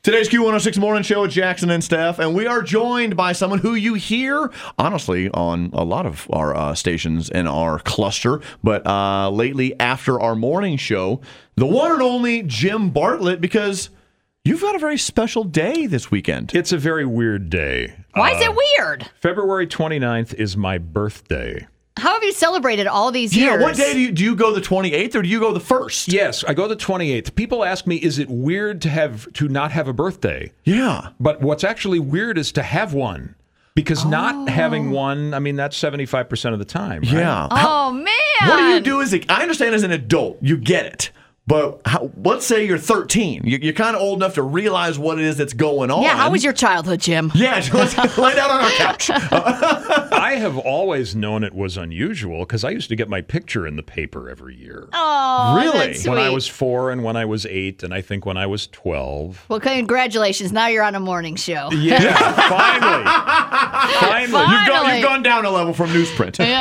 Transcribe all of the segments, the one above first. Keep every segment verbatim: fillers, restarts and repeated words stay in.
Today's Q one oh six Morning Show with Jackson and Steph, and we are joined by someone who you hear, honestly, on a lot of our uh, stations in our cluster, but uh, lately after our morning show, the one and only Jim Bartlett, because you've got a very special day this weekend. It's a very weird day. Why uh, is it weird? February twenty-ninth is my birthday. How have you celebrated all these years? Yeah, what day do you do you go the twenty-eighth or do you go the first? Yes, I go the twenty-eighth. People ask me, is it weird to have to not have a birthday? Yeah. But what's actually weird is to have one. Because oh. not having one, I mean, that's seventy-five percent of the time, right? Yeah. Oh, How, man. What do you do as a, I understand as an adult, you get it. But how, let's say you're thirteen. You, you're kind of old enough to realize what it is that's going on. Yeah, how was your childhood, Jim? Yeah, let's lay down on our couch. I have always known it was unusual because I used to get my picture in the paper every year. Oh, really? That's sweet. When I was four and when I was eight, and I think when I was twelve. Well, congratulations. Now you're on a morning show. Yeah, finally. finally. Finally. You've gone, you've gone down a level from newsprint. Yeah.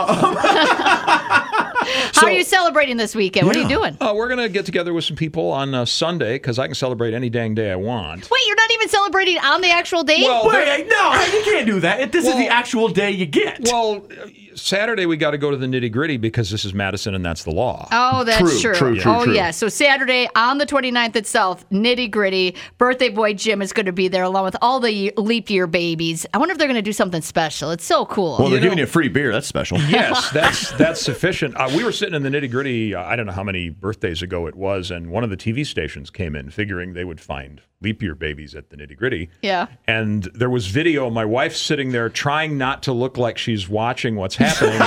Uh, How so, are you celebrating this weekend? What yeah. are you doing? Uh, we're going to get together with some people on uh, Sunday because I can celebrate any dang day I want. Wait, you're not even celebrating on the actual date? Well, Wait, no, you can't do that. This Well, is the actual day you get. Well, uh, Saturday we got to go to the nitty gritty because this is Madison and that's the law. Oh, that's True, true. true, true, oh, true. yeah. So Saturday on the twenty-ninth itself, nitty gritty. Birthday boy Jim is going to be there along with all the ye- leap year babies. I wonder if they're going to do something special. It's so cool. Well, they're You giving know- you free beer. That's special. Yes, that's that's sufficient. Uh, we were sitting in the nitty gritty. Uh, I don't know how many birthdays ago it was, and one of the T V stations came in, figuring they would find leap year babies at the nitty gritty. Yeah. And there was video. My wife's sitting there trying not to look like she's watching what's happening,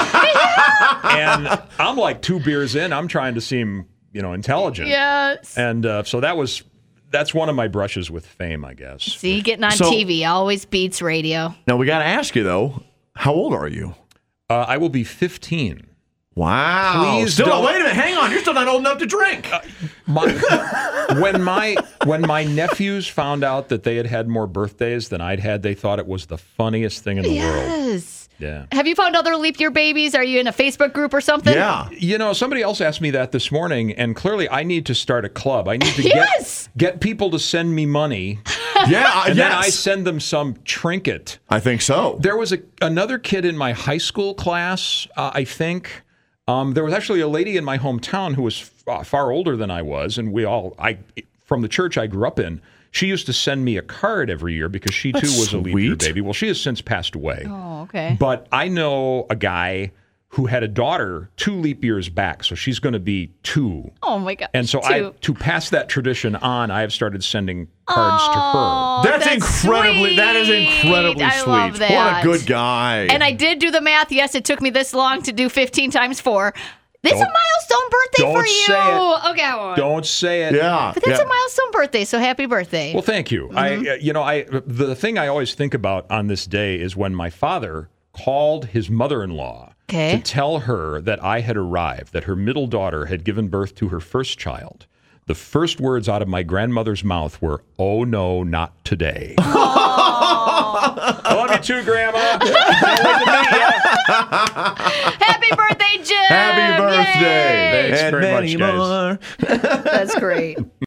and I'm like two beers in. I'm trying to seem, you know, intelligent. Yes. And uh, so that was that's one of my brushes with fame, I guess. See, getting on So- T V always beats radio. Now, we got to ask you, though, how old are you? Uh, I will be fifteen. Wow. Please still, don't- wait a minute. Hang on. You're still not old enough to drink. Uh, My, when my when my nephews found out that they had had more birthdays than I'd had, they thought it was the funniest thing in the world. Yes. Yeah. Have you found other leap year babies? Are you in a Facebook group or something? Yeah. You know, somebody else asked me that this morning, and clearly I need to start a club. I need to Yes! get get people to send me money, Yeah. uh, and yes. then I send them some trinket. I think so. There was a another kid in my high school class, uh, I think. Um, there was actually a lady in my hometown who was f- far older than I was, and we all, I from the church I grew up in, she used to send me a card every year because she too That's was a leap year sweet. baby. Well, she has since passed away. Oh, okay. But I know a guy who had a daughter two leap years back, so she's going to be two. Oh, my God. And so Two. I, to pass that tradition on, I have started sending cards to her. Oh, That's, incredibly, that is incredibly I sweet. love that. What a good guy. And I did do the math. Yes, it took me this long to do fifteen times four. This is a Don't- milestone birthday don't for you. say it. Okay, well, Don't say it. yeah. but that's yeah. a milestone birthday, so happy birthday. Well, thank you. I, uh, you know, I the thing I always think about on this day is when my father called his mother-in-law Okay. to tell her that I had arrived, that her middle daughter had given birth to her first child. The first words out of my grandmother's mouth were, "Oh no, not today." I love you too, Grandma. Can't wait to meet ya. Happy birthday, Jim! Happy birthday. Yay! Thanks and very many much, guys. more. That's great.